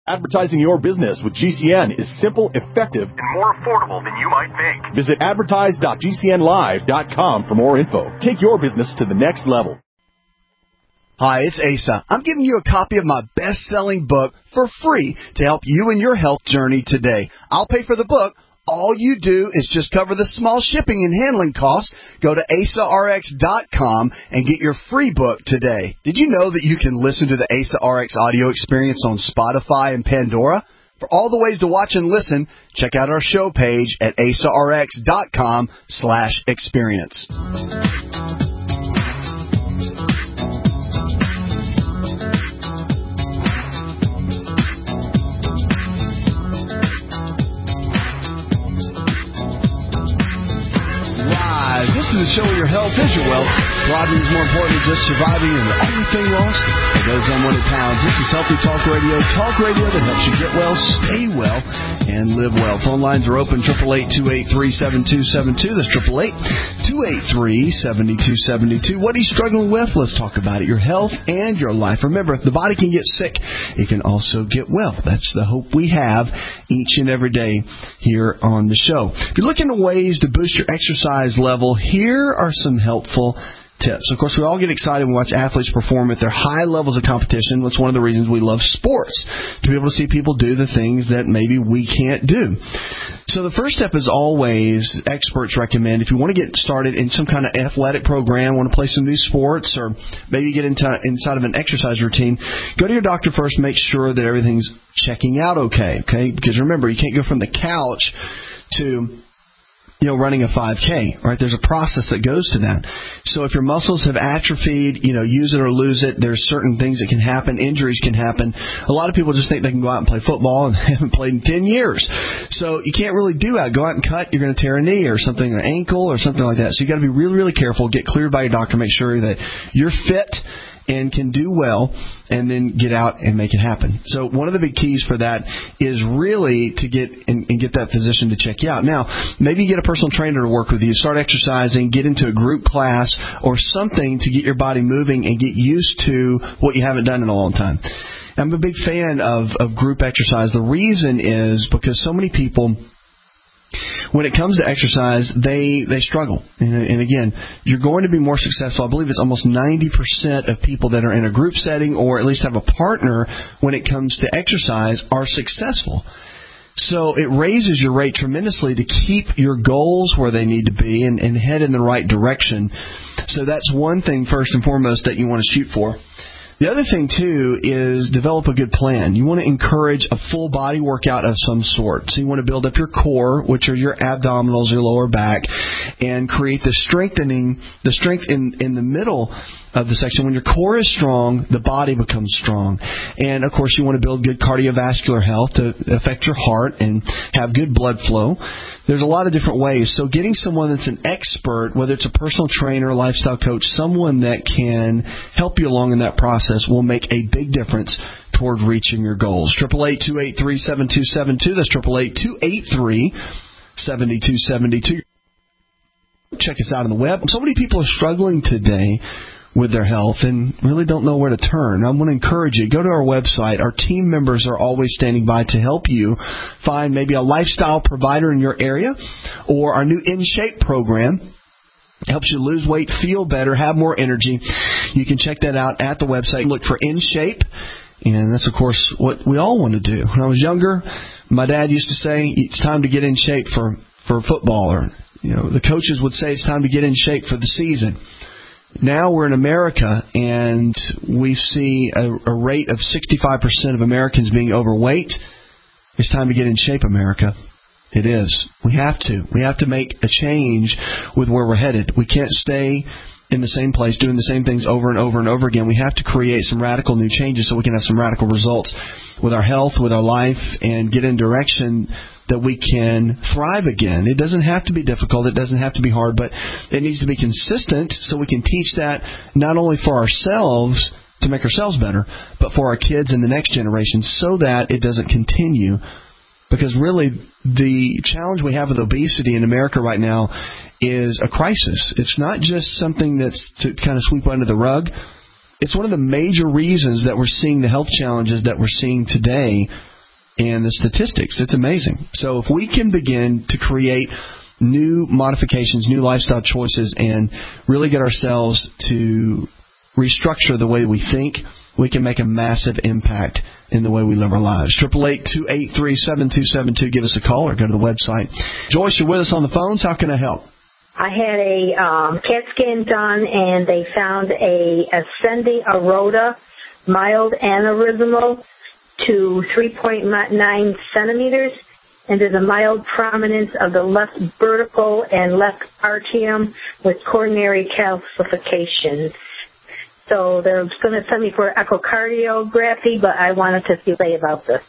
Advertising your business with GCN is simple, effective, and more affordable than you might think. Visit advertise.gcnlive.com for more info. Take your business to the next level. Hi, it's Asa. I'm giving you a copy of my best-selling book for free to help you in your health journey today. I'll pay for the book. All you do is just cover the small shipping and handling costs. Go to AsaRx.com and get your free book today. Did you know that you can listen to the Asa RX audio experience on Spotify and Pandora? For all the ways to watch and listen, check out our show page at AsaRx.com/experience. This is the show where your health is your wealth. Thriving is more important than just surviving, and the only thing lost are those unwanted pounds. This is Healthy Talk Radio that helps you get well, stay well, and live well. Phone lines are open, 888-283-7272. That's 888-283-7272. What are you struggling with? Let's talk about it. Your health and your life. Remember, if the body can get sick, it can also get well. That's the hope we have each and every day here on the show. If you're looking at ways to boost your exercise level, here are some helpful tips. Of course, we all get excited when we watch athletes perform at their high levels of competition. That's one of the reasons we love sports, to be able to see people do the things that maybe we can't do. So the first step is always, experts recommend, if you want to get started in some kind of athletic program, want to play some new sports, or maybe get inside of an exercise routine, go to your doctor first, make sure that everything's checking out okay? Because remember, you can't go from the couch to running a 5K, right? There's a process that goes to that. So if your muscles have atrophied, use it or lose it, there's certain things that can happen. Injuries can happen. A lot of people just think they can go out and play football and they haven't played in 10 years. So you can't really do that. Go out and cut, you're going to tear a knee or something, or an ankle or something like that. So you got to be really, really careful. Get cleared by your doctor. Make sure that you're fit and can do well, and then get out and make it happen. So one of the big keys for that is really to get that physician to check you out. Now, maybe you get a personal trainer to work with you, start exercising, get into a group class or something to get your body moving and get used to what you haven't done in a long time. I'm a big fan of group exercise. The reason is because so many people, when it comes to exercise, they struggle. And again, you're going to be more successful. I believe it's almost 90% of people that are in a group setting or at least have a partner when it comes to exercise are successful. So it raises your rate tremendously to keep your goals where they need to be and head in the right direction. So that's one thing, first and foremost, that you want to shoot for. The other thing, too, is develop a good plan. You want to encourage a full body workout of some sort. So you want to build up your core, which are your abdominals, your lower back, and create the strength in the middle of the section. When your core is strong, the body becomes strong. And, of course, you want to build good cardiovascular health to affect your heart and have good blood flow. There's a lot of different ways. So getting someone that's an expert, whether it's a personal trainer, lifestyle coach, someone that can help you along in that process will make a big difference toward reaching your goals. 888-283-7272. That's 888-283-7272. Check us out on the web. So many people are struggling today with their health and really don't know where to turn. I want to encourage you, go to our website. Our team members are always standing by to help you find maybe a lifestyle provider in your area, or our new In Shape program helps you lose weight, feel better, have more energy. You can check that out at the website. Look for In Shape, and that's, of course, what we all want to do. When I was younger, my dad used to say, it's time to get in shape for football, or the coaches would say it's time to get in shape for the season. Now we're in America, and we see a rate of 65% of Americans being overweight. It's time to get in shape, America. It is. We have to. We have to make a change with where we're headed. We can't stay in the same place doing the same things over and over and over again. We have to create some radical new changes so we can have some radical results with our health, with our life, and get in direction that we can thrive again. It doesn't have to be difficult. It doesn't have to be hard, but it needs to be consistent so we can teach that not only for ourselves to make ourselves better, but for our kids and the next generation so that it doesn't continue. Because really, the challenge we have with obesity in America right now is a crisis. It's not just something that's to kind of sweep under the rug. It's one of the major reasons that we're seeing the health challenges that we're seeing today And the statistics, it's amazing. So if we can begin to create new modifications, new lifestyle choices, and really get ourselves to restructure the way we think, we can make a massive impact in the way we live our lives. 888-283-7272. Give us a call or go to the website. Joyce, you're with us on the phones. How can I help? I had a CAT scan done, and they found a ascending aorta, mild aneurysmal to 3.9 centimeters, and there's a mild prominence of the left vertical and left atrium with coronary calcifications. So they're going to send me for echocardiography, but I wanted to say about this.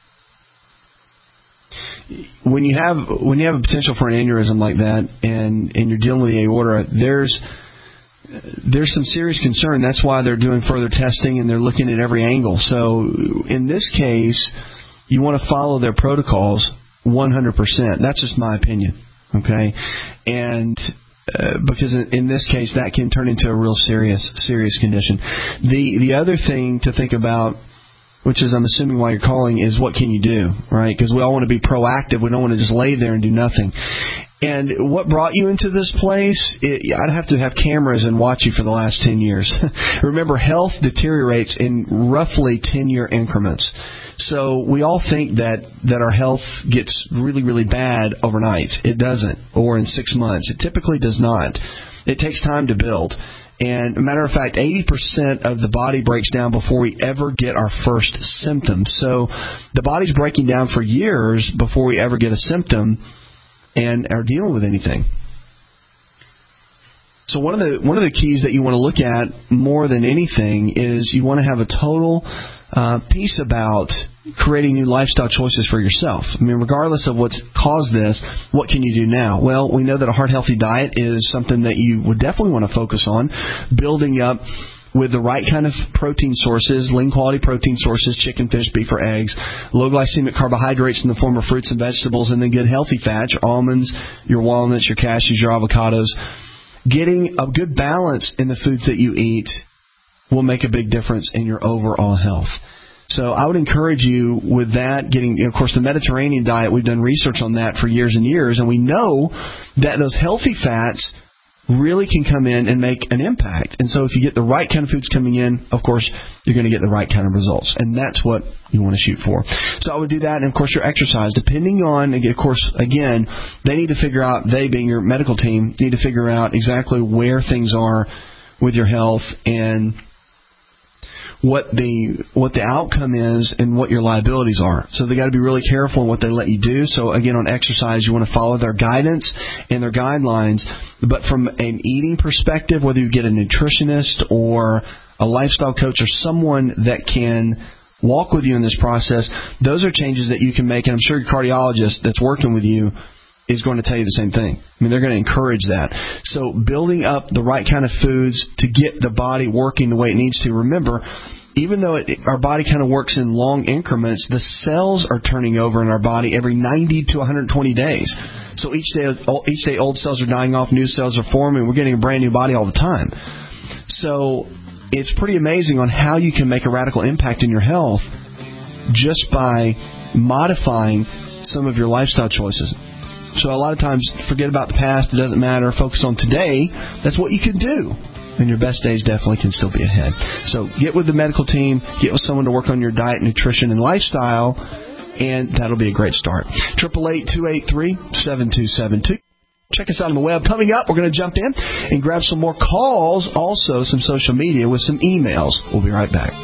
When you have a potential for an aneurysm like that, and you're dealing with the aorta, there's some serious concern. That's why they're doing further testing and they're looking at every angle. So in this case, you want to follow their protocols 100%. That's just my opinion. Okay, and because in this case that can turn into a real serious condition. The other thing to think about, which is I'm assuming why you're calling, is what can you do, right? Because we all want to be proactive. We don't want to just lay there and do nothing. And what brought you into this place, I'd have to have cameras and watch you for the last 10 years. Remember, health deteriorates in roughly 10-year increments. So we all think that our health gets really, really bad overnight. It doesn't, or in 6 months. It typically does not. It takes time to build. And a matter of fact, 80% of the body breaks down before we ever get our first symptoms. So the body's breaking down for years before we ever get a symptom and are dealing with anything. So one of the keys that you want to look at more than anything is you want to have a total piece about creating new lifestyle choices for yourself. I mean, regardless of what's caused this, what can you do now? Well, we know that a heart-healthy diet is something that you would definitely want to focus on, building up with the right kind of protein sources, lean quality protein sources, chicken, fish, beef, or eggs, low glycemic carbohydrates in the form of fruits and vegetables, and then good healthy fats, your almonds, your walnuts, your cashews, your avocados. Getting a good balance in the foods that you eat will make a big difference in your overall health. So I would encourage you with that, getting, of course, the Mediterranean diet. We've done research on that for years and years, and we know that those healthy fats really can come in and make an impact. And so if you get the right kind of foods coming in, of course, you're going to get the right kind of results. And that's what you want to shoot for. So I would do that. And, of course, your exercise, depending on, of course, again, they need to figure out, they being your medical team, need to figure out exactly where things are with your health and what the outcome is and what your liabilities are. So they got to be really careful in what they let you do. So again, on exercise, you want to follow their guidance and their guidelines. But from an eating perspective, whether you get a nutritionist or a lifestyle coach or someone that can walk with you in this process, those are changes that you can make. And I'm sure your cardiologist that's working with you is going to tell you the same thing. I mean, they're going to encourage that. So building up the right kind of foods to get the body working the way it needs to. Remember, even though our body kind of works in long increments, the cells are turning over in our body every 90 to 120 days. So each day old cells are dying off, new cells are forming. We're getting a brand new body all the time. So it's pretty amazing on how you can make a radical impact in your health just by modifying some of your lifestyle choices. So a lot of times, forget about the past. It doesn't matter. Focus on today. That's what you can do. And your best days definitely can still be ahead. So get with the medical team. Get with someone to work on your diet, nutrition, and lifestyle. And that'll be a great start. 888-283-7272. Check us out on the web. Coming up, we're going to jump in and grab some more calls. Also, some social media with some emails. We'll be right back.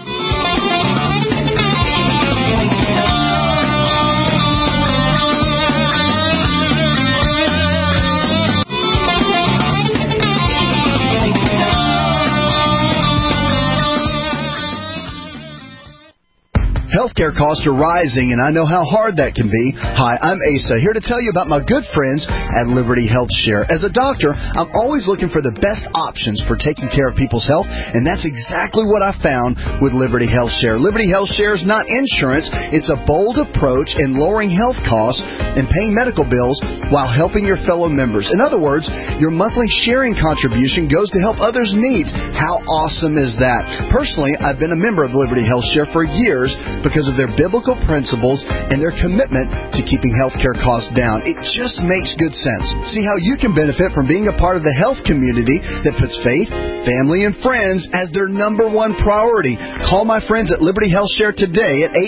Healthcare costs are rising, and I know how hard that can be. Hi, I'm Asa, here to tell you about my good friends at Liberty Health Share. As a doctor, I'm always looking for the best options for taking care of people's health, and that's exactly what I found with Liberty Health Share. Liberty Health Share is not insurance. It's a bold approach in lowering health costs and paying medical bills while helping your fellow members. In other words, your monthly sharing contribution goes to help others' needs. How awesome is that? Personally, I've been a member of Liberty Health Share for years because because of their biblical principles and their commitment to keeping healthcare costs down. It just makes good sense. See how you can benefit from being a part of the health community that puts faith, family, and friends as their number one priority. Call my friends at Liberty Health Share today at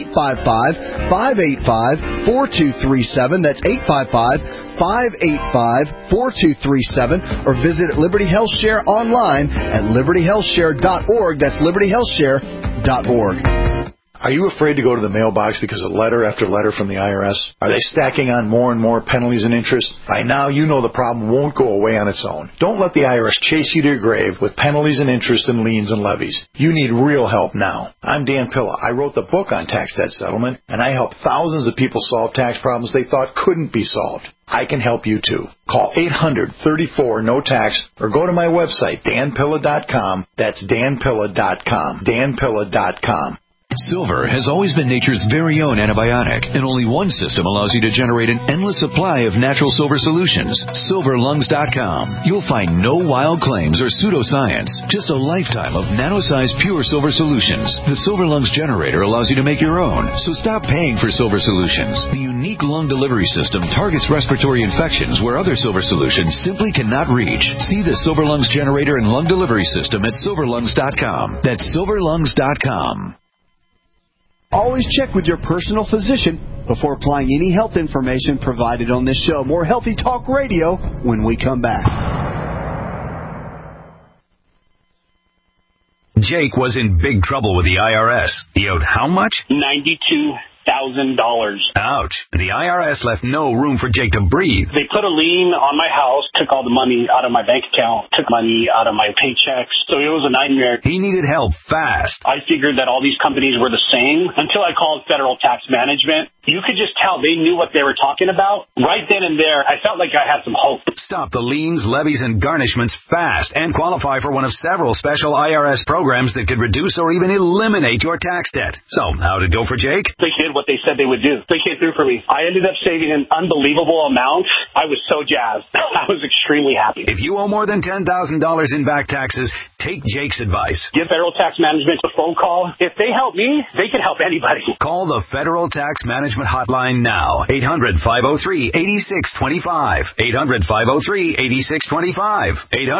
855-585-4237. That's 855-585-4237, or visit Liberty Health Share online at libertyhealthshare.org. That's libertyhealthshare.org. Are you afraid to go to the mailbox because of letter after letter from the IRS? Are they stacking on more and more penalties and interest? By now, you know the problem won't go away on its own. Don't let the IRS chase you to your grave with penalties and interest and liens and levies. You need real help now. I'm Dan Pilla. I wrote the book on tax debt settlement, and I help thousands of people solve tax problems they thought couldn't be solved. I can help you too. Call 800-34-NO-TAX or go to my website, danpilla.com. That's danpilla.com. danpilla.com. Silver has always been nature's very own antibiotic, and only one system allows you to generate an endless supply of natural silver solutions. SilverLungs.com. You'll find no wild claims or pseudoscience, just a lifetime of nano-sized pure silver solutions. The Silver Lungs generator allows you to make your own, so stop paying for silver solutions. The unique lung delivery system targets respiratory infections where other silver solutions simply cannot reach. See the Silver Lungs generator and lung delivery system at SilverLungs.com. That's SilverLungs.com. Always check with your personal physician before applying any health information provided on this show. More Healthy Talk Radio when we come back. Jake was in big trouble with the IRS. He owed how much? $92,000. Ouch. The IRS left no room for Jake to breathe. They put a lien on my house, took all the money out of my bank account, took money out of my paychecks. So it was a nightmare. He needed help fast. I figured that all these companies were the same until I called Federal Tax Management. You could just tell they knew what they were talking about. Right then and there, I felt like I had some hope. Stop the liens, levies, and garnishments fast and qualify for one of several special IRS programs that could reduce or even eliminate your tax debt. So, how did it go for Jake? They did what they said they would do. They came through for me. I ended up saving an unbelievable amount. I was so jazzed. I was extremely happy. If you owe more than $10,000 in back taxes, take Jake's advice. Give Federal Tax Management a phone call. If they help me, they can help anybody. Call the Federal Tax Management hotline now. 800-503-8625. 800-503-8625.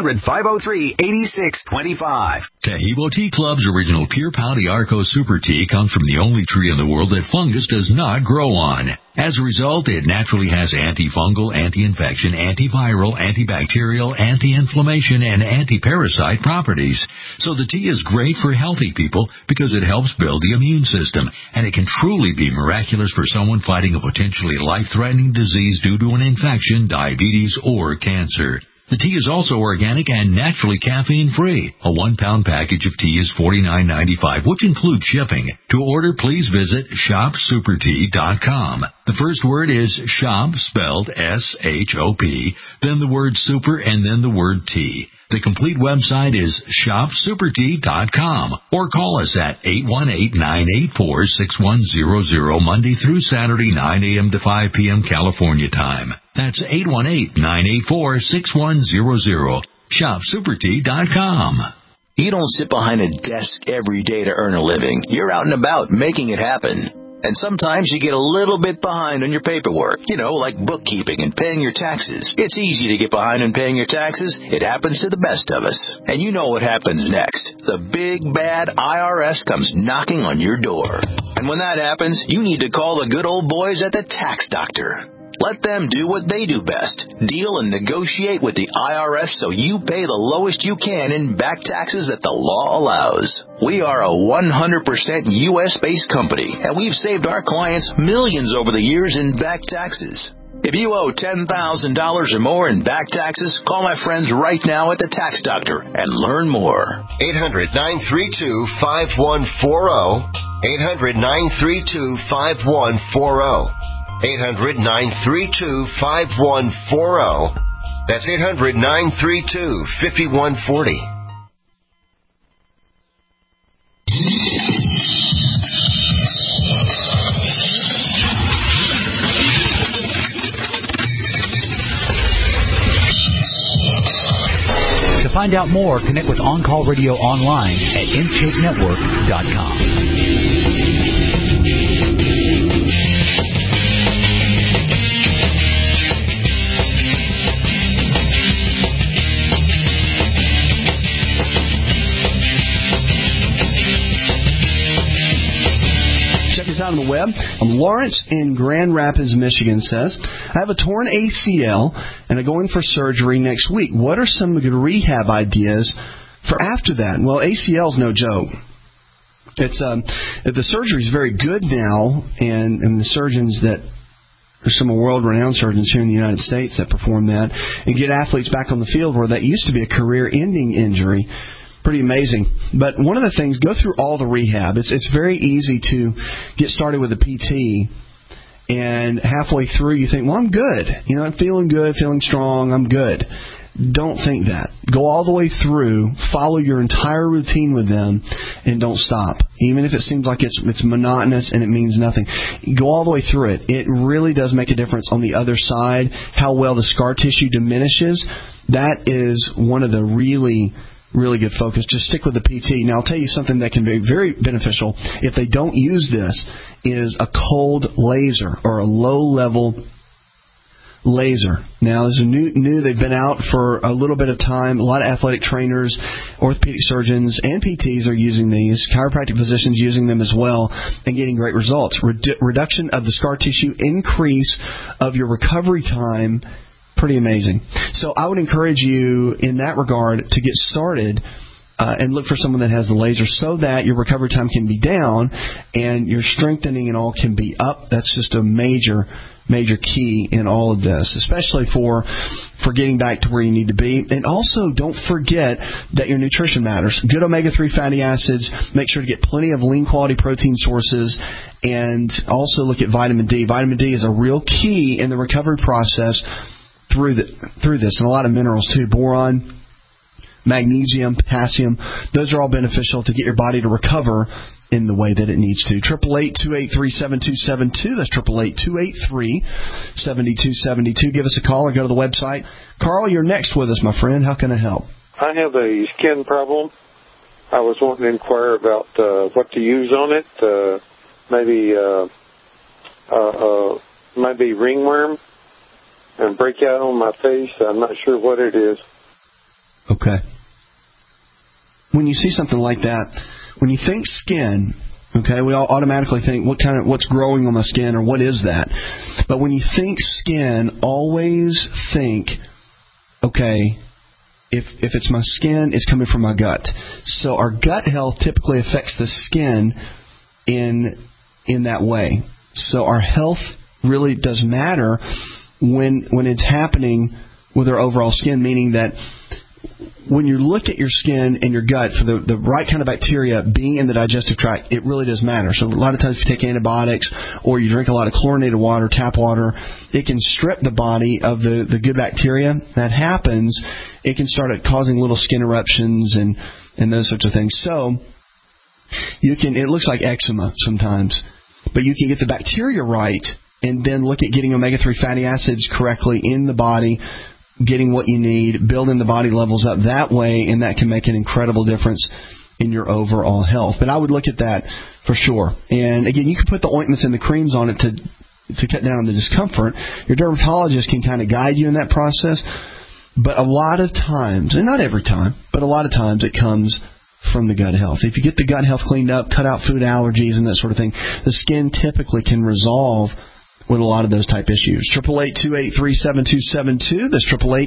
800-503-8625. Taheebo Tea Club's original Pure Pouty Arco Super Tea comes from the only tree in the world that fungus does not grow on. As a result, it naturally has antifungal, anti-infection, antiviral, antibacterial, anti-inflammation, and anti-parasite properties. So the tea is great for healthy people because it helps build the immune system, and it can truly be miraculous for someone fighting a potentially life-threatening disease due to an infection, diabetes, or cancer. The tea is also organic and naturally caffeine-free. A 1-pound package of tea is $49.95, which includes shipping. To order, please visit shopsupertea.com. The first word is shop, spelled S-H-O-P, then the word super, and then the word tea. The complete website is shopsupertea.com, or call us at 818-984-6100 Monday through Saturday, 9 a.m. to 5 p.m. California time. That's 818-984-6100. Shopsupertea.com. You don't sit behind a desk every day to earn a living. You're out and about making it happen. And sometimes you get a little bit behind on your paperwork, like bookkeeping and paying your taxes. It's easy to get behind on paying your taxes. It happens to the best of us. And you know what happens next. The big, bad IRS comes knocking on your door. And when that happens, you need to call the good old boys at the Tax Doctor. Let them do what they do best. Deal and negotiate with the IRS so you pay the lowest you can in back taxes that the law allows. We are a 100% U.S.-based company, and we've saved our clients millions over the years in back taxes. If you owe $10,000 or more in back taxes, call my friends right now at the Tax Doctor and learn more. 800-932-5140. 800-932-5140. 800-932-5140. That's 800-932-5140. To find out more, connect with On Call Radio online at InShapeNetwork.com. on the web. Lawrence in Grand Rapids, Michigan says, I have a torn ACL and I'm going for surgery next week. What are some good rehab ideas for after that? Well, ACL is no joke. It's the surgery is very good now, and the surgeons that there's some world-renowned surgeons here in the United States that perform that and get athletes back on the field where that used to be a career-ending injury. Pretty amazing. But one of the things, go through all the rehab. It's very easy to get started with a PT, and halfway through you think, well, I'm good. I'm feeling good, feeling strong, I'm good. Don't think that. Go all the way through, follow your entire routine with them, and don't stop. Even if it seems like it's monotonous and it means nothing. Go all the way through it. It really does make a difference on the other side, how well the scar tissue diminishes. That is one of the really good focus. Just stick with the PT. Now, I'll tell you something that can be very beneficial if they don't use this is a cold laser or a low-level laser. Now, this is new. They've been out for a little bit of time. A lot of athletic trainers, orthopedic surgeons, and PTs are using these. Chiropractic physicians using them as well and getting great results. Reduction of the scar tissue, increase of your recovery time. Pretty amazing. So I would encourage you in that regard to get started and look for someone that has the laser so that your recovery time can be down and your strengthening and all can be up. That's just a major key in all of this, especially for getting back to where you need to be. And also, don't forget that your nutrition matters. Good omega-3 fatty acids. Make sure to get plenty of lean quality protein sources, and also look at vitamin D. Vitamin D is a real key in the recovery process through this, and a lot of minerals too. Boron, magnesium, potassium, those are all beneficial to get your body to recover in the way that it needs to. 888-283-7272. That's 888-283-7272. Give us a call or go to the website. Carl, you're next with us, my friend. How can I help? I have a skin problem. I was wanting to inquire about what to use on it. Maybe ringworm and breakout on my face. I'm not sure what it is. Okay. When you see something like that, when you think skin, okay, we all automatically think what's growing on my skin or what is that? But when you think skin, always think, okay, if it's my skin, it's coming from my gut. So our gut health typically affects the skin in that way. So our health really does matter when it's happening with our overall skin, meaning that when you look at your skin and your gut for the right kind of bacteria being in the digestive tract, it really does matter. So a lot of times if you take antibiotics or you drink a lot of chlorinated water, tap water, it can strip the body of the good bacteria. That happens, it can start causing little skin eruptions and those sorts of things. So it looks like eczema sometimes, but you can get the bacteria right and then look at getting omega-3 fatty acids correctly in the body, getting what you need, building the body levels up that way, and that can make an incredible difference in your overall health. But I would look at that for sure. And again, you can put the ointments and the creams on it to cut down on the discomfort. Your dermatologist can kind of guide you in that process. But a lot of times, and not every time, but a lot of times it comes from the gut health. If you get the gut health cleaned up, cut out food allergies and that sort of thing, the skin typically can resolve with a lot of those type issues. 888-283-7272. That's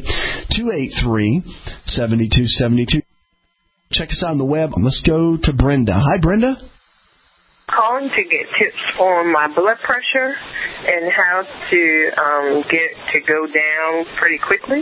888-283-7272. Check us out on the web. Let's go to Brenda. Hi, Brenda. Calling to get tips on my blood pressure and how to get to go down pretty quickly.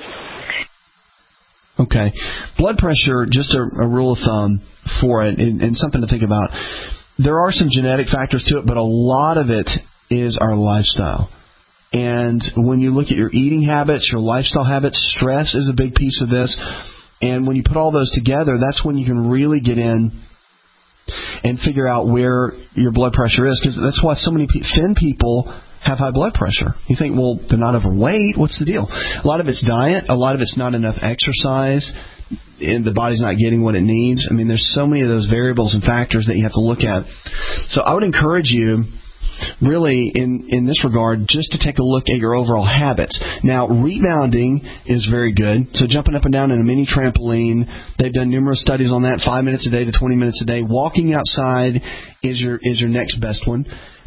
Okay. Blood pressure, just a rule of thumb for it, and something to think about. There are some genetic factors to it, but a lot of it is our lifestyle. And when you look at your eating habits, your lifestyle habits, stress is a big piece of this. And when you put all those together, that's when you can really get in and figure out where your blood pressure is. Because that's why so many thin people have high blood pressure. You think, well, they're not overweight. What's the deal? A lot of it's diet. A lot of it's not enough exercise. And the body's not getting what it needs. I mean, there's so many of those variables and factors that you have to look at. So I would encourage you, really, in this regard, just to take a look at your overall habits. Now, rebounding is very good. So jumping up and down in a mini trampoline, they've done numerous studies on that, 5 minutes a day to 20 minutes a day. Walking outside is your next best one.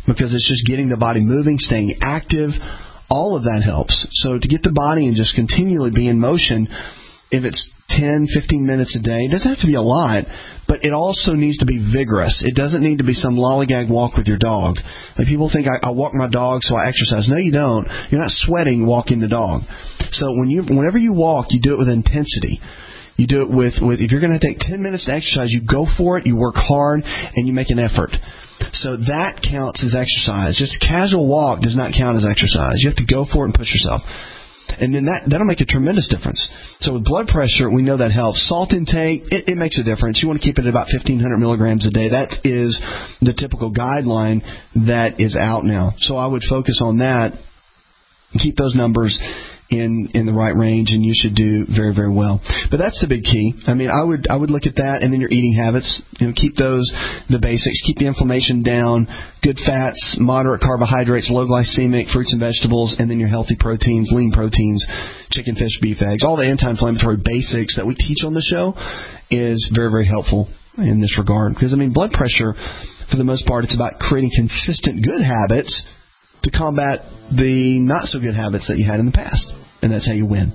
because it's just getting the body moving, staying active. All of that helps. So to get the body and just continually be in motion, if it's 10, 15 minutes a day, it doesn't have to be a lot, but it also needs to be vigorous. It doesn't need to be some lollygag walk with your dog. Like people think I walk my dog so I exercise. No, you don't. You're not sweating walking the dog. So whenever you walk, you do it with intensity. You do it with if you're going to take 10 minutes to exercise, you go for it, you work hard, and you make an effort. So that counts as exercise. Just a casual walk does not count as exercise. You have to go for it and push yourself. And then that'll make a tremendous difference. So with blood pressure, we know that helps. Salt intake, it makes a difference. You want to keep it at about 1,500 milligrams a day. That is the typical guideline that is out now. So I would focus on that and keep those numbers in the right range, and you should do very, very well. But that's the big key. I mean, I would look at that, and then your eating habits. Keep those the basics. Keep the inflammation down. Good fats, moderate carbohydrates, low glycemic fruits and vegetables, and then your healthy proteins, lean proteins, chicken, fish, beef, eggs. All the anti-inflammatory basics that we teach on the show is very, very helpful in this regard. Because blood pressure, for the most part, it's about creating consistent good habits to combat the not-so-good habits that you had in the past. And that's how you win.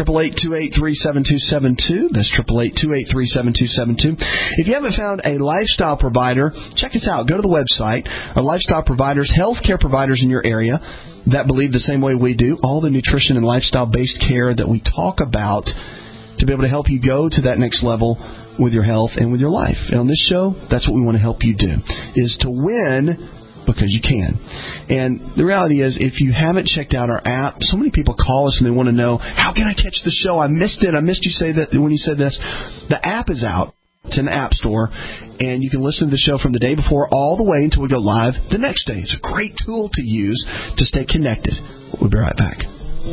888-283-7272. That's 888-283-7272. If you haven't found a lifestyle provider, check us out. Go to the website. Our lifestyle providers, healthcare providers in your area that believe the same way we do, all the nutrition and lifestyle-based care that we talk about to be able to help you go to that next level with your health and with your life. And on this show, that's what we want to help you do, is to win because you can. And the reality is, if you haven't checked out our app, so many people call us and they want to know, how can I catch the show? I missed it. I missed you say that when you said this. The app is out. It's in the App Store, and you can listen to the show from the day before all the way until we go live the next day. It's a great tool to use to stay connected. We'll be right back.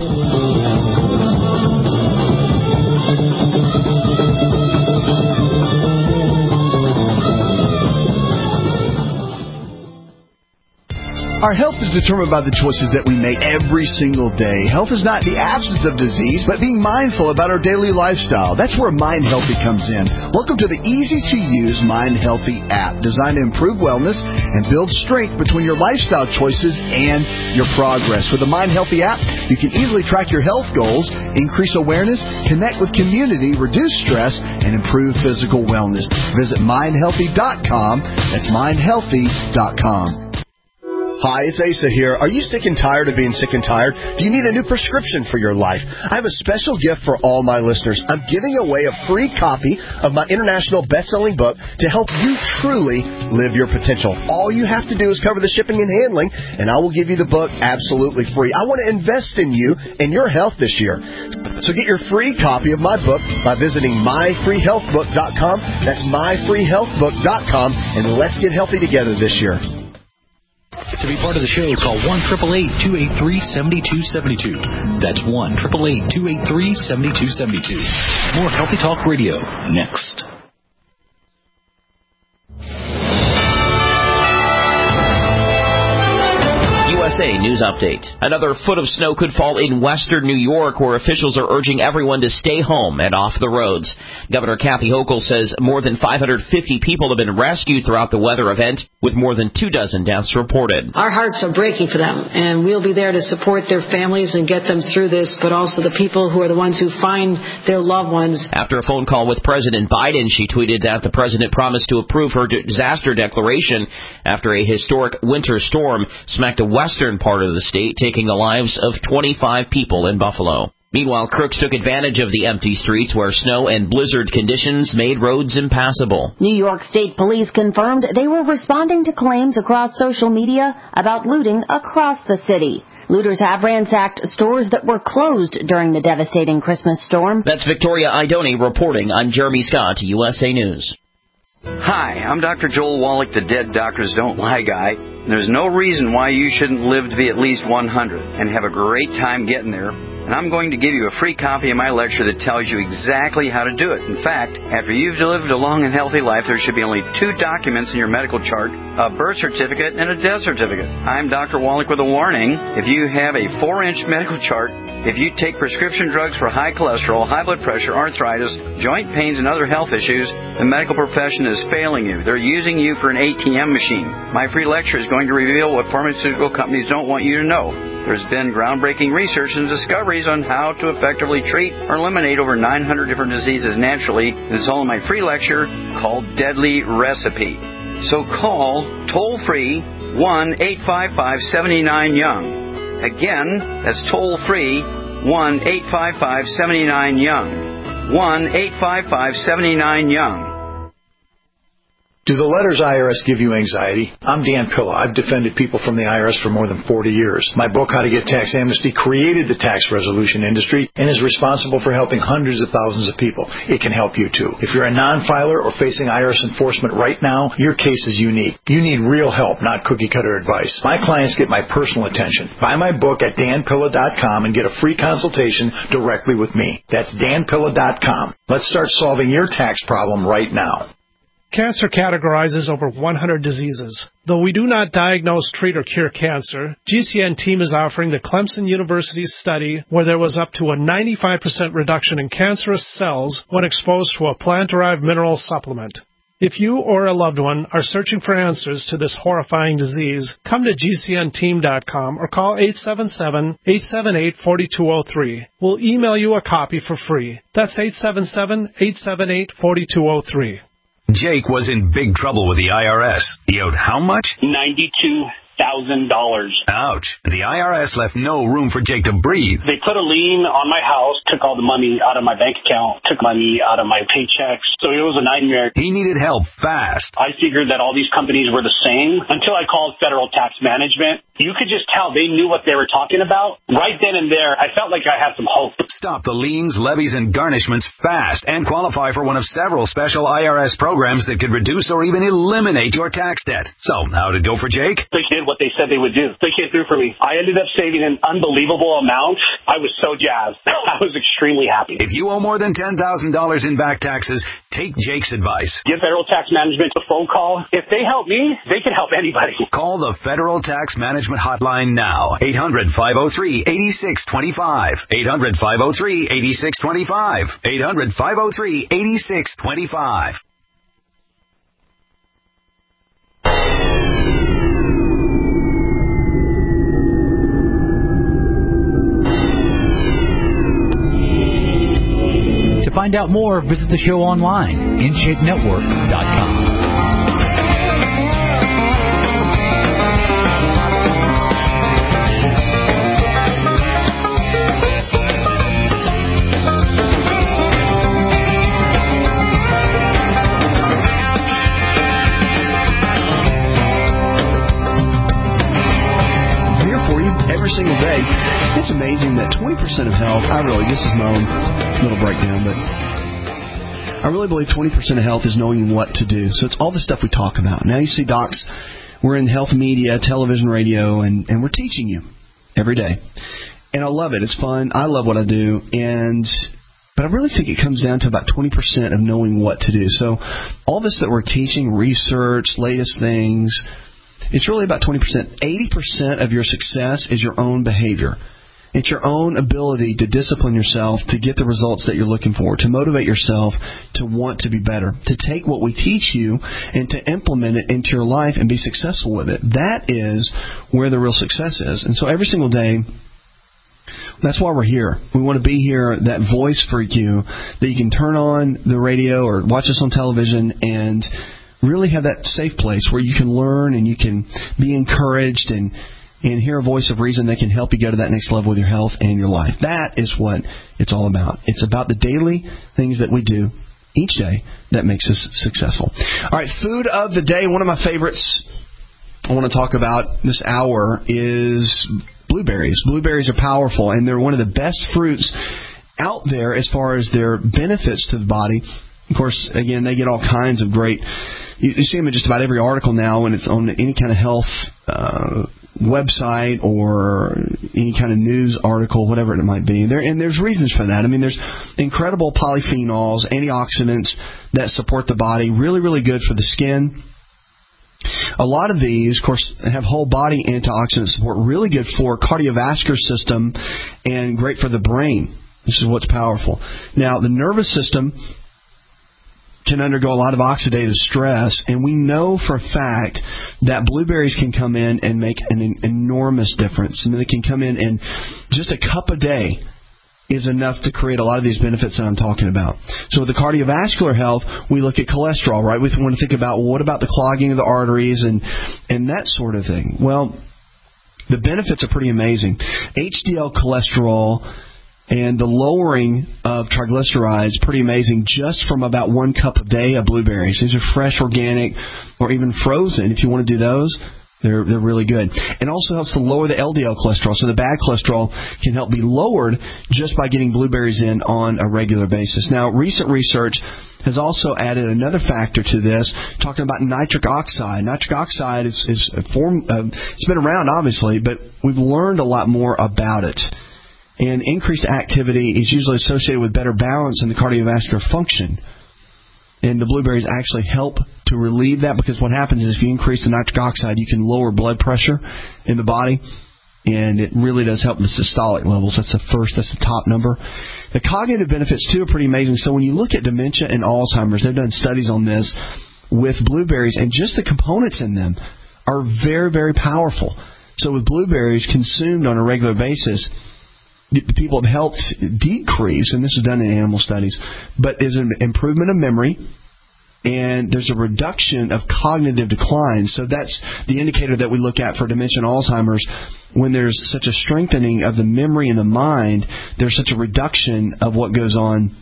Our health is determined by the choices that we make every single day. Health is not the absence of disease, but being mindful about our daily lifestyle. That's where Mind Healthy comes in. Welcome to the easy-to-use Mind Healthy app, designed to improve wellness and build strength between your lifestyle choices and your progress. With the Mind Healthy app, you can easily track your health goals, increase awareness, connect with community, reduce stress, and improve physical wellness. Visit mindhealthy.com. That's mindhealthy.com. Hi, it's Asa here. Are you sick and tired of being sick and tired? Do you need a new prescription for your life? I have a special gift for all my listeners. I'm giving away a free copy of my international best-selling book to help you truly live your potential. All you have to do is cover the shipping and handling, and I will give you the book absolutely free. I want to invest in you and your health this year. So get your free copy of my book by visiting myfreehealthbook.com. That's myfreehealthbook.com, and let's get healthy together this year. To be part of the show, call 1-888-283-7272. That's 1-888-283-7272. More Healthy Talk Radio next. USA News Update. Another foot of snow could fall in western New York, where officials are urging everyone to stay home and off the roads. Governor Kathy Hochul says more than 550 people have been rescued throughout the weather event, with more than 24 deaths reported. Our hearts are breaking for them, and we'll be there to support their families and get them through this, but also the people who are the ones who find their loved ones. After a phone call with President Biden, she tweeted that the president promised to approve her disaster declaration after a historic winter storm smacked a western part of the state, taking the lives of 25 people in Buffalo. Meanwhile, crooks took advantage of the empty streets where snow and blizzard conditions made roads impassable. New York State Police confirmed they were responding to claims across social media about looting across the city. Looters have ransacked stores that were closed during the devastating Christmas storm. That's Victoria Idoni reporting. I'm Jeremy Scott, USA News. Hi, I'm Dr. Joel Wallach, the Dead Doctors Don't Lie guy. There's no reason why you shouldn't live to be at least 100 and have a great time getting there. and I'm going to give you a free copy of my lecture that tells you exactly how to do it. In fact, after you've lived a long and healthy life, there should be only 2 documents in your medical chart, a birth certificate and a death certificate. I'm Dr. Wallach with a warning. If you have a 4-inch medical chart, if you take prescription drugs for high cholesterol, high blood pressure, arthritis, joint pains, and other health issues, the medical profession is failing you. They're using you for an ATM machine. My free lecture is going to reveal what pharmaceutical companies don't want you to know. There's been groundbreaking research and discoveries on how to effectively treat or eliminate over 900 different diseases naturally. It's all in my free lecture called Deadly Recipe. So call toll-free 1-855-79-YOUNG. Again, that's toll-free 1-855-79-YOUNG. 1-855-79-YOUNG. Do the letters IRS give you anxiety? I'm Dan Pilla. I've defended people from the IRS for more than 40 years. My book, How to Get Tax Amnesty, created the tax resolution industry and is responsible for helping hundreds of thousands of people. It can help you, too. If you're a non-filer or facing IRS enforcement right now, your case is unique. You need real help, not cookie-cutter advice. My clients get my personal attention. Buy my book at danpilla.com and get a free consultation directly with me. That's danpilla.com. Let's start solving your tax problem right now. Cancer categorizes over 100 diseases. Though we do not diagnose, treat, or cure cancer, GCN team is offering the Clemson University study where there was up to a 95% reduction in cancerous cells when exposed to a plant-derived mineral supplement. If you or a loved one are searching for answers to this horrifying disease, come to GCNteam.com or call 877-878-4203. We'll email you a copy for free. That's 877-878-4203. Jake was in big trouble with the IRS. He owed how much? $92,000. Ouch. The IRS left no room for Jake to breathe. They put a lien on my house, took all the money out of my bank account, took money out of my paychecks. So it was a nightmare. He needed help fast. I figured that all these companies were the same until I called Federal Tax Management. You could just tell they knew what they were talking about. Right then and there, I felt like I had some hope. Stop the liens, levies, and garnishments fast and qualify for one of several special IRS programs that could reduce or even eliminate your tax debt. So, how did it go for Jake? They did what they said they would do. They came through for me. I ended up saving an unbelievable amount. I was so jazzed. I was extremely happy. If you owe more than $10,000 in back taxes, take Jake's advice. Give Federal Tax Management a phone call. If they help me, they can help anybody. Call the Federal Tax Management hotline now. 800-503-8625. 800-503-8625. 800-503-8625. To find out more, visit the show online, InShapeNetwork.com. Every single day. It's amazing that 20% of health, this is my own little breakdown, but I really believe 20% of health is knowing what to do. So it's all the stuff we talk about. Now you see docs, we're in health media, television, radio, and we're teaching you every day. And I love it. It's fun. I love what I do. But I really think it comes down to about 20% of knowing what to do. So all this that we're teaching, research, latest things, it's really about 20%. 80% of your success is your own behavior. It's your own ability to discipline yourself to get the results that you're looking for, to motivate yourself to want to be better, to take what we teach you and to implement it into your life and be successful with it. That is where the real success is. And so every single day, that's why we're here. We want to be here, that voice for you, that you can turn on the radio or watch us on television and really have that safe place where you can learn and you can be encouraged and hear a voice of reason that can help you go to that next level with your health and your life. That is what it's all about. It's about the daily things that we do each day that makes us successful. All right, food of the day. One of my favorites I want to talk about this hour is blueberries. Blueberries are powerful, and they're one of the best fruits out there as far as their benefits to the body. Of course, again, they get all kinds of great... You see them in just about every article now when it's on any kind of health website or any kind of news article, whatever it might be. And there's reasons for that. I mean, there's incredible polyphenols, antioxidants that support the body, really, really good for the skin. A lot of these, of course, have whole body antioxidant support, really good for cardiovascular system and great for the brain. This is what's powerful. Now, the nervous system can undergo a lot of oxidative stress, and we know for a fact that blueberries can come in and make an enormous difference. And they can come in and just a cup a day is enough to create a lot of these benefits that I'm talking about. So with the cardiovascular health, we look at cholesterol, right? We want to think about, well, what about the clogging of the arteries and that sort of thing? Well, the benefits are pretty amazing. HDL cholesterol and the lowering of triglycerides, pretty amazing, just from about 1 cup a day of blueberries. These are fresh, organic, or even frozen. If you want to do those, they're really good. And also helps to lower the LDL cholesterol. So the bad cholesterol can help be lowered just by getting blueberries in on a regular basis. Now, recent research has also added another factor to this, talking about nitric oxide. Nitric oxide is a form, it's been around, obviously, but we've learned a lot more about it. And increased activity is usually associated with better balance in the cardiovascular function. And the blueberries actually help to relieve that, because what happens is if you increase the nitric oxide, you can lower blood pressure in the body, and it really does help the systolic levels. That's the top number. The cognitive benefits, too, are pretty amazing. So when you look at dementia and Alzheimer's, they've done studies on this with blueberries, and just the components in them are very, very powerful. So with blueberries consumed on a regular basis, people have helped decrease, and this is done in animal studies, but there's an improvement of memory, and there's a reduction of cognitive decline. So that's the indicator that we look at for dementia and Alzheimer's. When there's such a strengthening of the memory and the mind, there's such a reduction of what goes on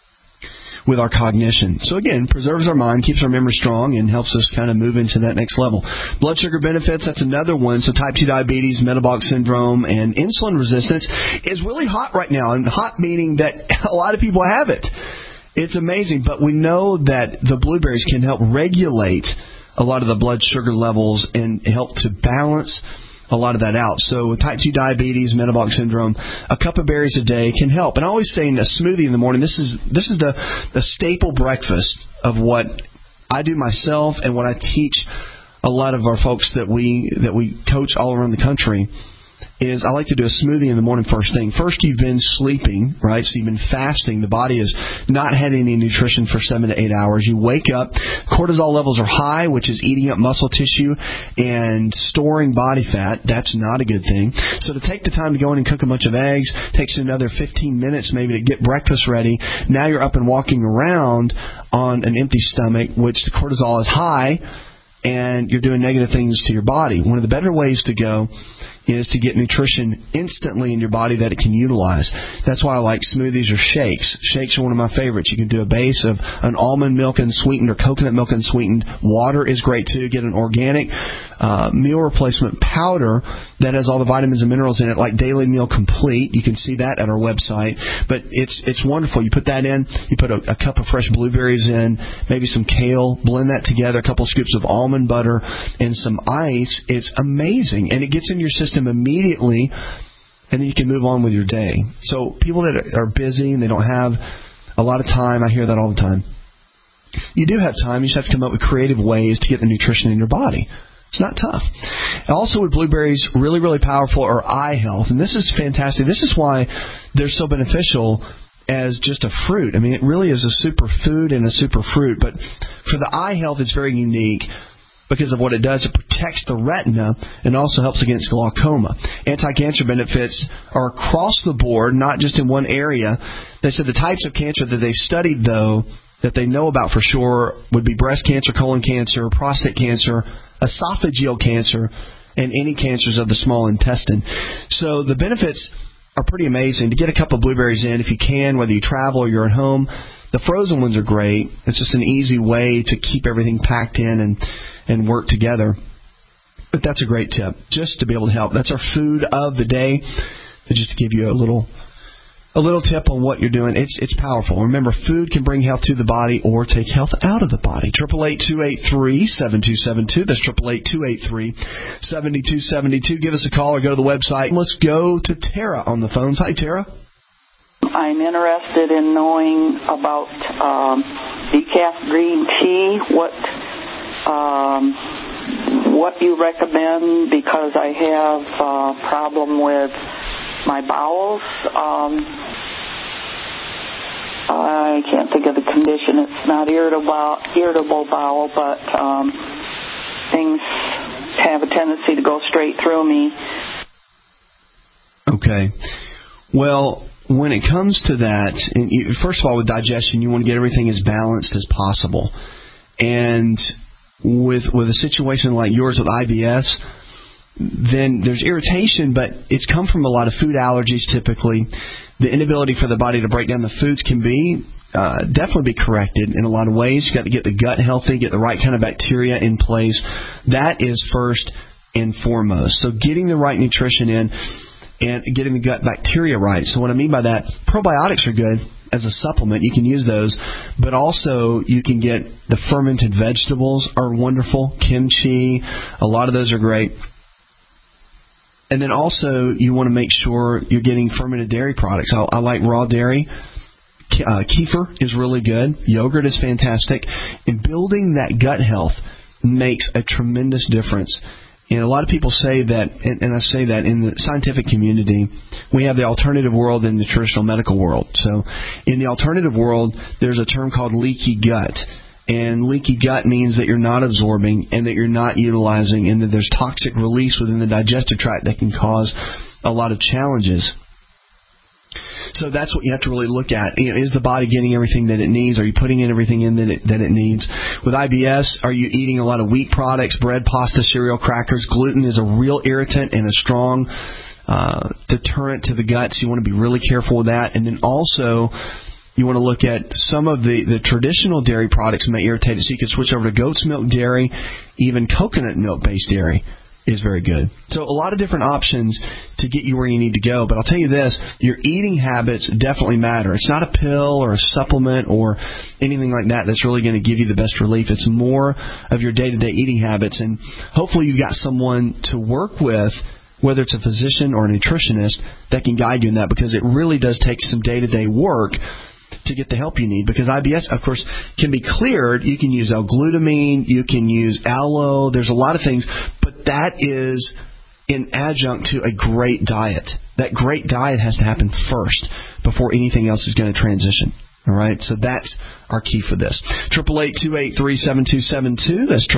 with our cognition. So again, preserves our mind, keeps our memory strong, and helps us kind of move into that next level. Blood sugar benefits, that's another one. So type 2 diabetes, metabolic syndrome, and insulin resistance is really hot right now. And hot meaning that a lot of people have it. It's amazing. But we know that the blueberries can help regulate a lot of the blood sugar levels and help to balance a lot of that out. So with type 2 diabetes, metabolic syndrome, a cup of berries a day can help. And I always say in a smoothie in the morning, this is the staple breakfast of what I do myself and what I teach a lot of our folks that we coach all around the country. Is I like to do a smoothie in the morning first thing. First, you've been sleeping, right? So you've been fasting. The body has not had any nutrition for 7 to 8 hours. You wake up, cortisol levels are high, which is eating up muscle tissue and storing body fat. That's not a good thing. So to take the time to go in and cook a bunch of eggs takes you another 15 minutes maybe to get breakfast ready. Now you're up and walking around on an empty stomach, which the cortisol is high, and you're doing negative things to your body. One of the better ways to go is to get nutrition instantly in your body that it can utilize. That's why I like smoothies or shakes. Shakes are one of my favorites. You can do a base of an almond milk and sweetened or coconut milk and sweetened. Water is great too. Get an organic meal replacement powder that has all the vitamins and minerals in it, like Daily Meal Complete. You can see that at our website. But it's wonderful. You put that in. You put a cup of fresh blueberries in, maybe some kale. Blend that together. A couple scoops of almond butter and some ice. It's amazing, and it gets in your system immediately, and then you can move on with your day. So people that are busy and they don't have a lot of time, I hear that all the time. You do have time. You just have to come up with creative ways to get the nutrition in your body. It's not tough. Also with blueberries, really, really powerful are eye health, and this is fantastic. This is why they're so beneficial as just a fruit. I mean, it really is a super food and a super fruit, but for the eye health, it's very unique. Because of what it does, it protects the retina and also helps against glaucoma. Anti-cancer benefits are across the board, not just in one area. They said the types of cancer that they studied, though, that they know about for sure would be breast cancer, colon cancer, prostate cancer, esophageal cancer, and any cancers of the small intestine. So the benefits are pretty amazing. To get a cup of blueberries in, if you can, whether you travel or you're at home, the frozen ones are great. It's just an easy way to keep everything packed in and work together. But that's a great tip, just to be able to help. That's our food of the day, just to give you a little a little tip on what you're doing. It's powerful. Remember, food can bring health to the body or take health out of the body. 888-283-7272. That's 888-283-7272. Give us a call or go to the website. Let's go to Tara on the phones. Hi, Tara. I'm interested in knowing about decaf green tea. What you recommend, because I have a problem with my bowels. I can't think of the condition. It's not irritable bowel, but things have a tendency to go straight through me. Okay. Well, when it comes to that, first of all, with digestion, you want to get everything as balanced as possible. And with a situation like yours with IBS, then there's irritation, but it's come from a lot of food allergies typically. The inability for the body to break down the foods can be definitely be corrected in a lot of ways. You've got to get the gut healthy, get the right kind of bacteria in place. That is first and foremost. So getting the right nutrition in and getting the gut bacteria right. So what I mean by that, probiotics are good as a supplement. You can use those, but also you can get the fermented vegetables are wonderful. Kimchi, a lot of those are great. And then also you want to make sure you're getting fermented dairy products. I like raw dairy. Kefir is really good. Yogurt is fantastic. And building that gut health makes a tremendous difference. And a lot of people say that, and I say that in the scientific community, we have the alternative world and the traditional medical world. So in the alternative world, there's a term called leaky gut. And leaky gut means that you're not absorbing and that you're not utilizing, and that there's toxic release within the digestive tract that can cause a lot of challenges. So that's what you have to really look at. Is the body getting everything that it needs? Are you putting in everything in that it needs? With IBS, are you eating a lot of wheat products, bread, pasta, cereal, crackers? Gluten is a real irritant and a strong deterrent to the gut, so you want to be really careful with that. And then also, you want to look at some of the traditional dairy products may irritate it, so you can switch over to goat's milk dairy, even coconut milk-based dairy is very good. So a lot of different options to get you where you need to go. But I'll tell you this, your eating habits definitely matter. It's not a pill or a supplement or anything like that that's really going to give you the best relief. It's more of your day-to-day eating habits. And hopefully you've got someone to work with, whether it's a physician or a nutritionist, that can guide you in that, because it really does take some day-to-day work to get the help you need, because IBS, of course, can be cleared. You can use L-glutamine, you can use aloe, there's a lot of things, but that is an adjunct to a great diet. That great diet has to happen first before anything else is going to transition. All right, so that's our key for this. 888-283-7272. That's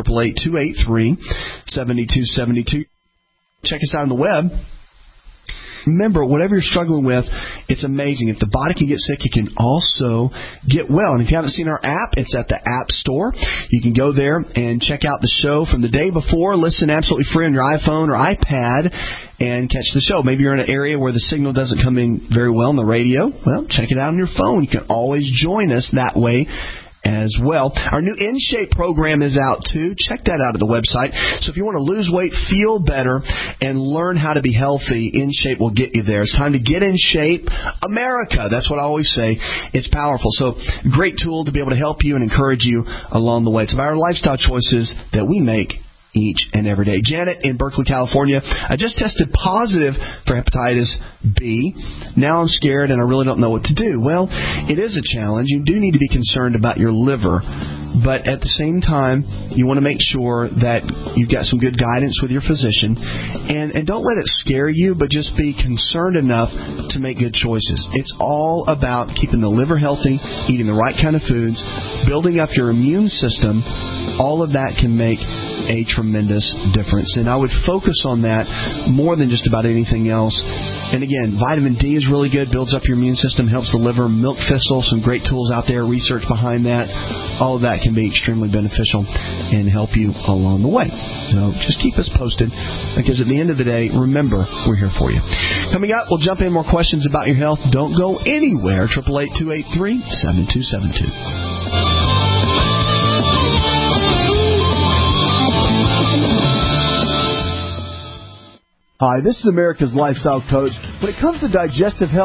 888-283-7272. Check us out on the web. Remember, whatever you're struggling with, it's amazing. If the body can get sick, it can also get well. And if you haven't seen our app, it's at the App Store. You can go there and check out the show from the day before. Listen absolutely free on your iPhone or iPad and catch the show. Maybe you're in an area where the signal doesn't come in very well on the radio. Well, check it out on your phone. You can always join us that way as well. Our new InShape program is out too. Check that out at the website. So if you want to lose weight, feel better, and learn how to be healthy, InShape will get you there. It's time to get in shape. America, that's what I always say. It's powerful. So great tool to be able to help you and encourage you along the way. It's about our lifestyle choices that we make each and every day. Janet in Berkeley, California. I just tested positive for hepatitis B. Now I'm scared and I really don't know what to do. Well, it is a challenge. You do need to be concerned about your liver. But at the same time, you want to make sure that you've got some good guidance with your physician. And don't let it scare you, but just be concerned enough to make good choices. It's all about keeping the liver healthy, eating the right kind of foods, building up your immune system. All of that can make a tremendous difference. And I would focus on that more than just about anything else. And again, vitamin D is really good, builds up your immune system, helps the liver. Milk thistle, some great tools out there, research behind that. All of that can be extremely beneficial and help you along the way. So just keep us posted, because at the end of the day, remember, we're here for you. Coming up, we'll jump in more questions about your health. Don't go anywhere. 888-283-7272. Hi, this is America's Lifestyle Coach. When it comes to digestive health,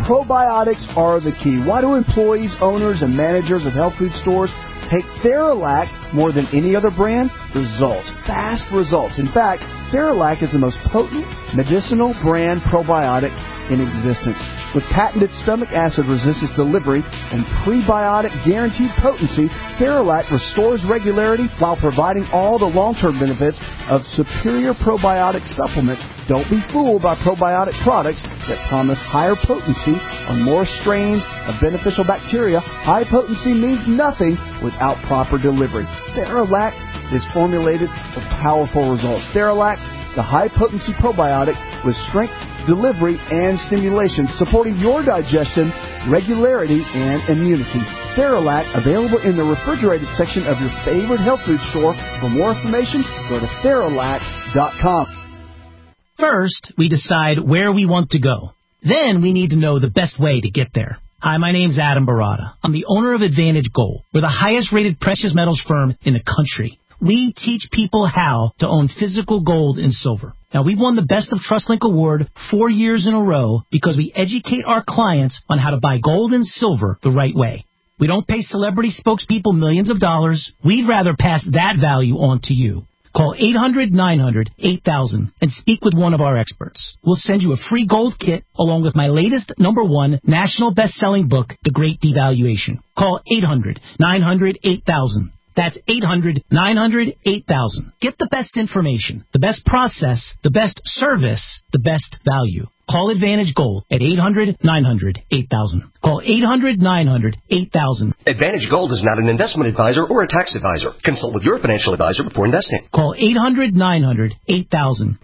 Probiotics are the key. Why do employees, owners, and managers of health food stores take Theralac more than any other brand? Results. Fast results. In fact, Theralac is the most potent medicinal brand probiotic in existence. With patented stomach acid resistance delivery and prebiotic guaranteed potency, Theralac restores regularity while providing all the long-term benefits of superior probiotic supplements. Don't be fooled by probiotic products that promise higher potency or more strains of beneficial bacteria. High potency means nothing without proper delivery. Theralac is formulated for powerful results. Theralac, the high-potency probiotic with strength, delivery, and stimulation, supporting your digestion, regularity, and immunity. Theralac, available in the refrigerated section of your favorite health food store. For more information, go to Theralac.com. First, we decide where we want to go. Then we need to know the best way to get there. Hi, my name's Adam Barada. I'm the owner of Advantage Gold. We're the highest-rated precious metals firm in the country. We teach people how to own physical gold and silver. Now, we've won the Best of TrustLink Award 4 years in a row because we educate our clients on how to buy gold and silver the right way. We don't pay celebrity spokespeople millions of dollars. We'd rather pass that value on to you. Call 800-900-8000 and speak with one of our experts. We'll send you a free gold kit along with my latest #1 national best-selling book, The Great Devaluation. Call 800-900-8000. That's 800-900-8000. Get the best information, the best process, the best service, the best value. Call Advantage Gold at 800-900-8000. Call 800-900-8000. Advantage Gold is not an investment advisor or a tax advisor. Consult with your financial advisor before investing. Call 800-900-8000.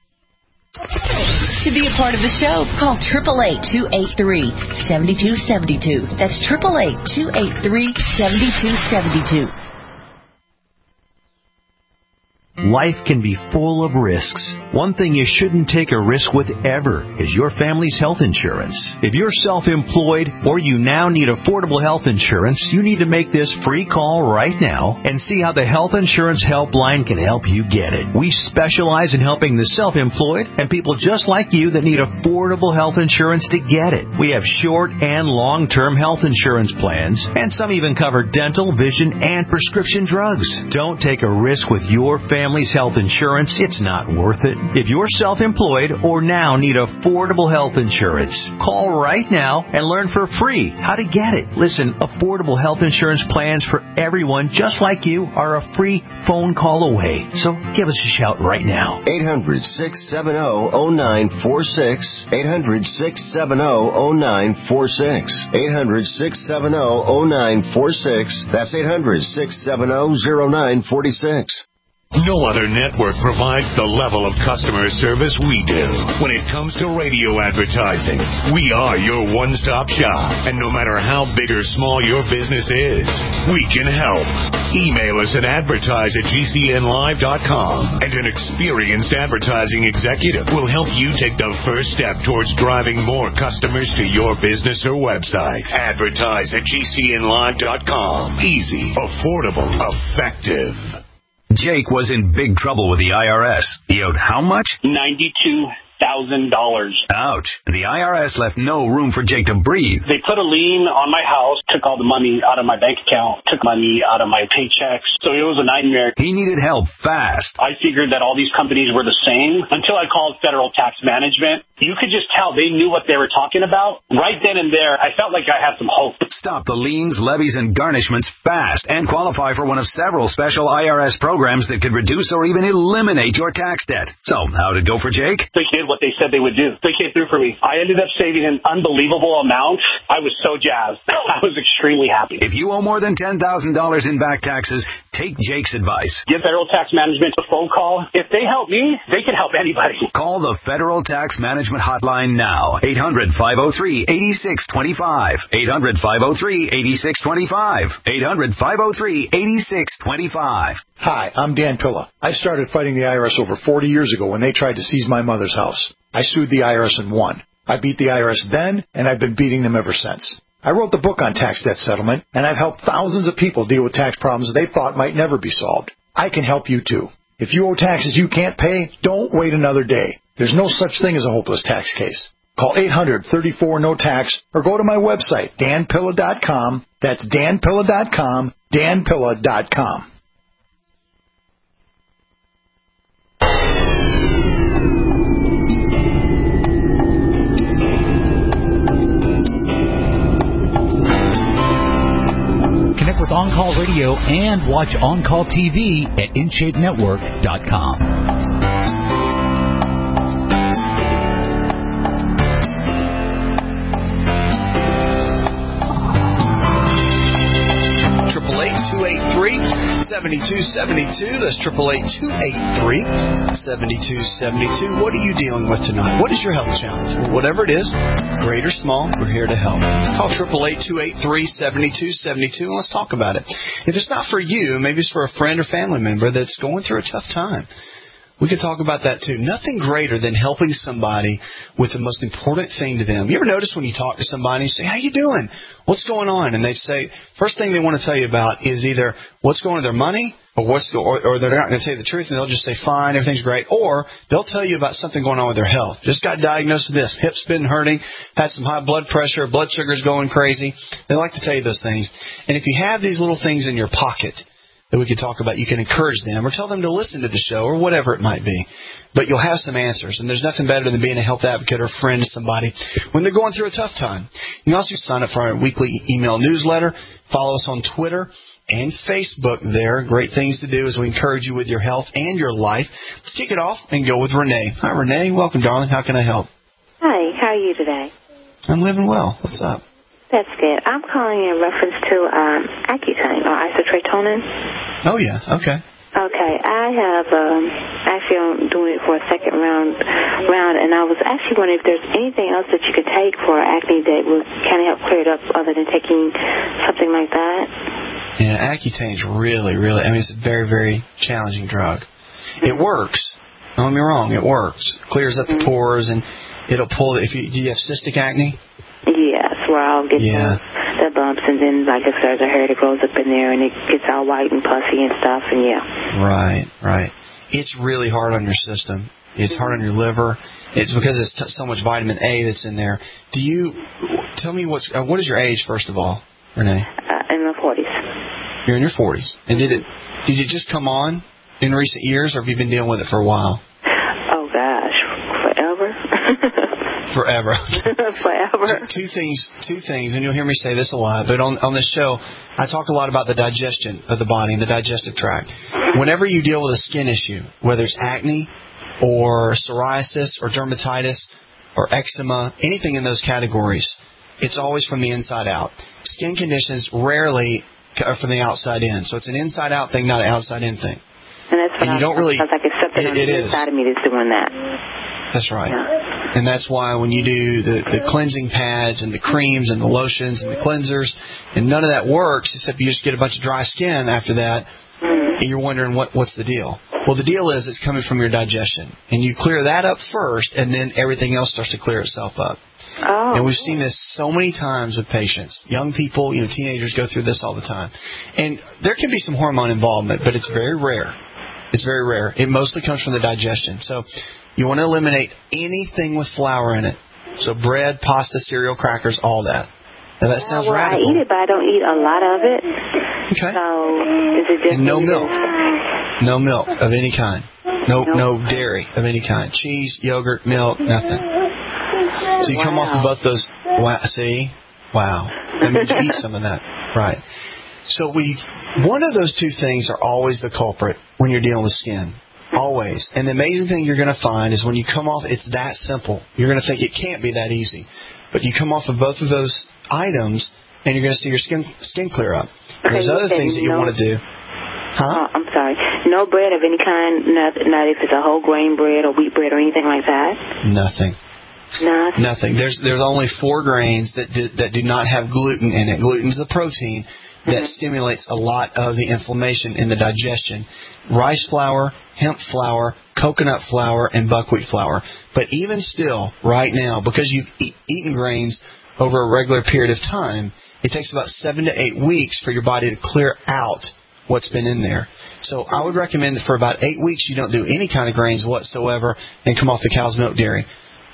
To be a part of the show, call 888-283-7272. That's 888-283-7272. Life can be full of risks. One thing you shouldn't take a risk with ever is your family's health insurance. If you're self-employed or you now need affordable health insurance, you need to make this free call right now and see how the Health Insurance Helpline can help you get it. We specialize in helping the self-employed and people just like you that need affordable health insurance to get it. We have short and long-term health insurance plans, and some even cover dental, vision, and prescription drugs. Don't take a risk with your family's health insurance. It's not worth it. If you're self-employed or now need affordable health insurance, call right now and learn for free how to get it. Listen, affordable health insurance plans for everyone just like you are a free phone call away. So give us a shout right now. 800-670-0946. 800-670-0946. 800-670-0946. That's 800-670-0946. No other network provides the level of customer service we do. When it comes to radio advertising, we are your one-stop shop. And no matter how big or small your business is, we can help. Email us at advertise@gcnlive.com, and an experienced advertising executive will help you take the first step towards driving more customers to your business or website. Advertise@gcnlive.com. Easy, affordable, effective. Jake was in big trouble with the IRS. He owed how much? $92,000. Ouch. The IRS left no room for Jake to breathe. They put a lien on my house, took all the money out of my bank account, took money out of my paychecks. So it was a nightmare. He needed help fast. I figured that all these companies were the same until I called Federal Tax Management. You could just tell they knew what they were talking about. Right then and there, I felt like I had some hope. Stop the liens, levies, and garnishments fast and qualify for one of several special IRS programs that could reduce or even eliminate your tax debt. So, how did it go for Jake? They did what they said they would do. They came through for me. I ended up saving an unbelievable amount. I was so jazzed. I was extremely happy. If you owe more than $10,000 in back taxes, take Jake's advice. Give Federal Tax Management a phone call. If they help me, they can help anybody. Call the Federal Tax Management Hotline now. 800-503-8625. 800-503-8625. 800-503-8625. Hi, I'm Dan Pilla. I started fighting the IRS over 40 years ago when they tried to seize my mother's house. I sued the IRS and won. I beat the IRS then, and I've been beating them ever since. I wrote the book on tax debt settlement, and I've helped thousands of people deal with tax problems they thought might never be solved. I can help you too. If you owe taxes you can't pay, don't wait another day. There's no such thing as a hopeless tax case. Call 800-34-NO-TAX or go to my website, danpilla.com. That's danpilla.com, danpilla.com. Connect with On Call Radio and watch On Call TV at InShapeNetwork.com. 888-283-7272. That's 888-283-7272. What are you dealing with tonight? What is your health challenge? Whatever it is, great or small, we're here to help. Call 888-283-7272 and let's talk about it. If it's not for you, maybe it's for a friend or family member that's going through a tough time. We could talk about that too. Nothing greater than helping somebody with the most important thing to them. You ever notice when you talk to somebody and you say, "How you doing? What's going on?" And they say, first thing they want to tell you about is either what's going on with their money or they're not going to tell you the truth and they'll just say, "Fine, everything's great." Or they'll tell you about something going on with their health. Just got diagnosed with this. Hip's been hurting, had some high blood pressure, blood sugar's going crazy. They like to tell you those things. And if you have these little things in your pocket that we could talk about, you can encourage them or tell them to listen to the show or whatever it might be. But you'll have some answers, and there's nothing better than being a health advocate or a friend to somebody when they're going through a tough time. You can also sign up for our weekly email newsletter. Follow us on Twitter and Facebook there. Great things to do as we encourage you with your health and your life. Let's kick it off and go with Renee. Hi, Renee. Welcome, darling. How can I help? Hi. How are you today? I'm living well. What's up? That's good. I'm calling in reference to Accutane or isotretinoin. Oh, yeah. Okay. Okay. I have actually I'm doing it for a second round, and I was actually wondering if there's anything else that you could take for acne that would kind of help clear it up other than taking something like that. Yeah, Accutane's really, I mean, it's a very, very challenging drug. It works. Don't get me wrong. It works. Clears up the pores, and it'll pull it. Do you have cystic acne? Yes, where I'll get the bumps, and then like if there's a hair that grows up in there and it gets all white and puffy and stuff, and Right. It's really hard on your system. It's hard on your liver. It's because it's so much vitamin A that's in there. Do you tell me what is your age first of all, Renee? In my 40s. You're in your 40s, and did it just come on in recent years, or have you been dealing with it for a while? Oh gosh, forever. Forever. Forever. Two things, and you'll hear me say this a lot, but on this show, I talk a lot about the digestion of the body and the digestive tract. Whenever you deal with a skin issue, whether it's acne or psoriasis or dermatitis or eczema, anything in those categories, it's always from the inside out. Skin conditions rarely are from the outside in. So it's an inside-out thing, not an outside-in thing. And that's what you don't really. Sounds like it's something on the inside of me that's doing that. That's right. Yeah. And that's why when you do the cleansing pads and the creams and the lotions and the cleansers, and none of that works except you just get a bunch of dry skin after that, and you're wondering what's the deal. Well, the deal is it's coming from your digestion. And you clear that up first, and then everything else starts to clear itself up. Oh. And we've seen this so many times with patients. Young people, teenagers go through this all the time. And there can be some hormone involvement, but it's very rare. It's very rare. It mostly comes from the digestion. So you want to eliminate anything with flour in it. So bread, pasta, cereal, crackers, all that. Now that sounds radical. I eat it, but I don't eat a lot of it. Okay. So is it just... And no milk. No milk of any kind. No dairy of any kind. Cheese, yogurt, milk, nothing. So you come off of both those. See? Wow. That means you eat some of that. Right. So one of those two things are always the culprit when you're dealing with skin. Always. And the amazing thing you're going to find is when you come off, it's that simple. You're going to think it can't be that easy. But you come off of both of those items, and you're going to see your skin clear up. And there's other things that you want to do. Huh? I'm sorry. No bread of any kind, not if it's a whole grain bread or wheat bread or anything like that? Nothing. Nothing. There's only 4 grains that do not have gluten in it. Gluten's the protein that stimulates a lot of the inflammation in the digestion. Rice flour, hemp flour, coconut flour, and buckwheat flour. But even still, right now, because you've eaten grains over a regular period of time, it takes about 7 to 8 weeks for your body to clear out what's been in there. So I would recommend that for about 8 weeks you don't do any kind of grains whatsoever and come off the cow's milk dairy.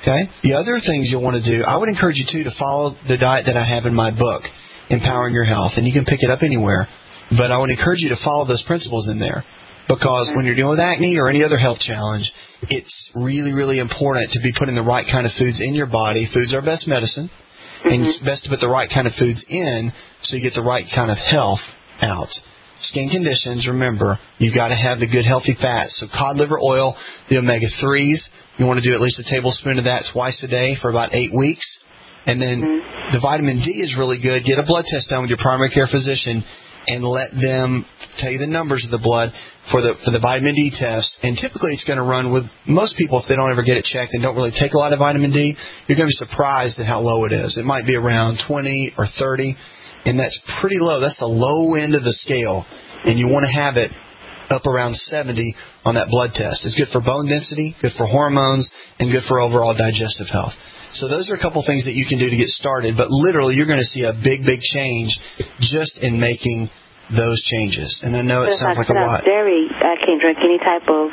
Okay? The other things you'll want to do, I would encourage you, too, to follow the diet that I have in my book, Empowering Your Health. And you can pick it up anywhere. But I would encourage you to follow those principles in there. Because when you're dealing with acne or any other health challenge, it's really, really important to be putting the right kind of foods in your body. Foods are best medicine. And it's best to put the right kind of foods in so you get the right kind of health out. Skin conditions, remember, you've got to have the good, healthy fats. So cod liver oil, the omega-3s, you want to do at least a tablespoon of that twice a day for about 8 weeks. And then the vitamin D is really good. Get a blood test done with your primary care physician and let them tell you the numbers of the blood for the vitamin D test. And typically it's going to run with most people, if they don't ever get it checked and don't really take a lot of vitamin D, you're going to be surprised at how low it is. It might be around 20 or 30. And that's pretty low. That's the low end of the scale. And you want to have it up around 70 on that blood test. It's good for bone density, good for hormones, and good for overall digestive health. So those are a couple things that you can do to get started. But literally, you're going to see a big, big change just in making those changes. And I know it sounds like a lot. Dairy, I can't drink any type of,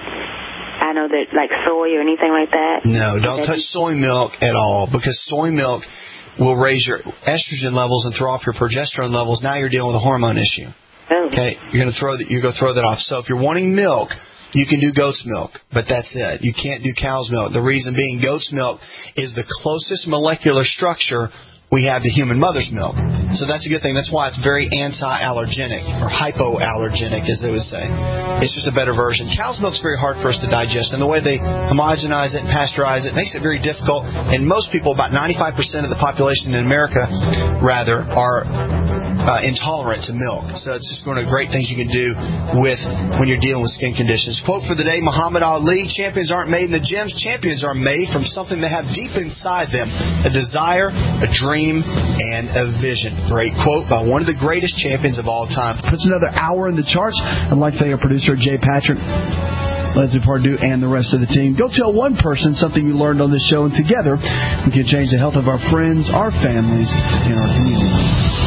I know that, soy or anything like that. No, don't touch soy milk at all, because soy milk will raise your estrogen levels and throw off your progesterone levels. Now you're dealing with a hormone issue. Oh. Okay, you're going to throw that off. So if you're wanting milk, you can do goat's milk, but that's it. You can't do cow's milk. The reason being, goat's milk is the closest molecular structure we have to human mother's milk. So that's a good thing. That's why it's very anti-allergenic, or hypoallergenic, as they would say. It's just a better version. Cow's milk's very hard for us to digest, and the way they homogenize it and pasteurize it makes it very difficult. And most people, about 95% of the population in America, are intolerant to milk. So it's just one of the great things you can do when you're dealing with skin conditions. Quote for the day, Muhammad Ali: champions aren't made in the gyms. Champions are made from something they have deep inside them: a desire, a dream, and a vision. Great quote by one of the greatest champions of all time. Puts another hour in the charts. I'd like to thank our producer, Jay Patrick, Leslie Pardue, and the rest of the team. Go tell one person something you learned on this show, and together we can change the health of our friends, our families, and our community.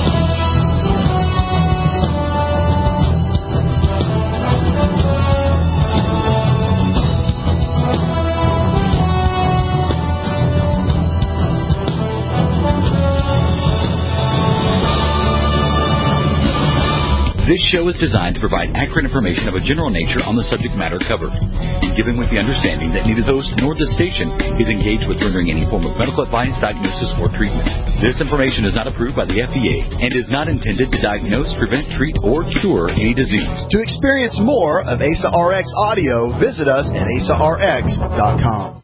This show is designed to provide accurate information of a general nature on the subject matter covered, given with the understanding that neither the host nor the station is engaged with rendering any form of medical advice, diagnosis, or treatment. This information is not approved by the FDA and is not intended to diagnose, prevent, treat, or cure any disease. To experience more of ASA RX audio, visit us at asarx.com.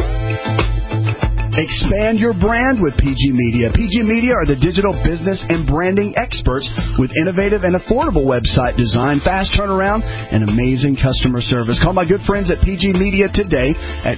Expand your brand with PG Media. PG Media are the digital business and branding experts with innovative and affordable website design, fast turnaround, and amazing customer service. Call my good friends at PG Media today at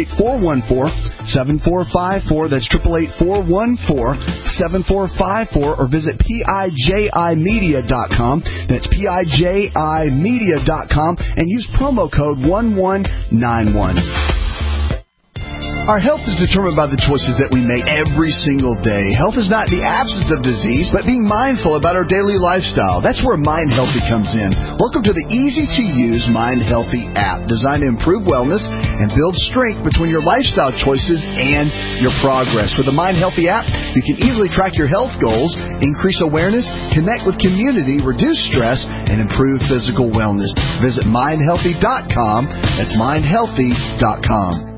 888-414-7454. That's 888-414-7454, or visit PIJImedia.com. That's PIJImedia.com, and use promo code 1191. Our health is determined by the choices that we make every single day. Health is not the absence of disease, but being mindful about our daily lifestyle. That's where Mind Healthy comes in. Welcome to the easy-to-use Mind Healthy app, designed to improve wellness and build strength between your lifestyle choices and your progress. With the Mind Healthy app, you can easily track your health goals, increase awareness, connect with community, reduce stress, and improve physical wellness. Visit mindhealthy.com. That's mindhealthy.com.